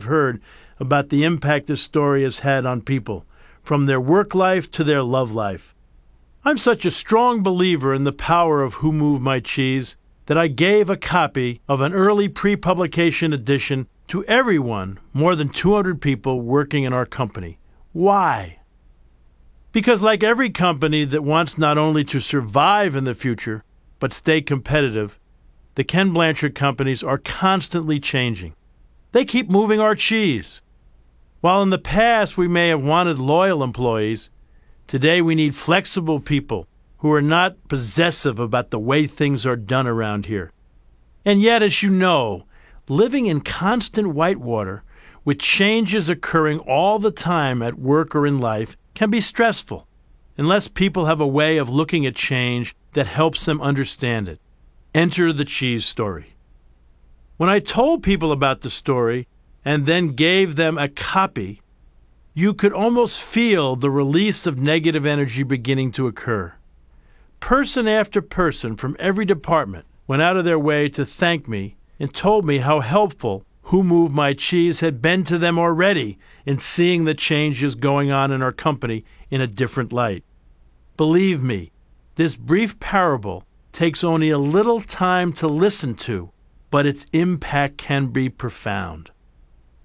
heard about the impact this story has had on people, from their work life to their love life. I'm such a strong believer in the power of Who Moved My Cheese that I gave a copy of an early pre-publication edition to everyone, more than 200 people working in our company. Why? Because like every company that wants not only to survive in the future, but stay competitive, the Ken Blanchard companies are constantly changing. They keep moving our cheese. While in the past we may have wanted loyal employees, today we need flexible people who are not possessive about the way things are done around here. And yet, as you know, living in constant whitewater, with changes occurring all the time at work or in life, can be stressful, unless people have a way of looking at change that helps them understand it. Enter the cheese story. When I told people about the story and then gave them a copy, you could almost feel the release of negative energy beginning to occur. Person after person from every department went out of their way to thank me and told me how helpful Who Moved My Cheese had been to them already in seeing the changes going on in our company in a different light. Believe me, this brief parable takes only a little time to listen to, but its impact can be profound.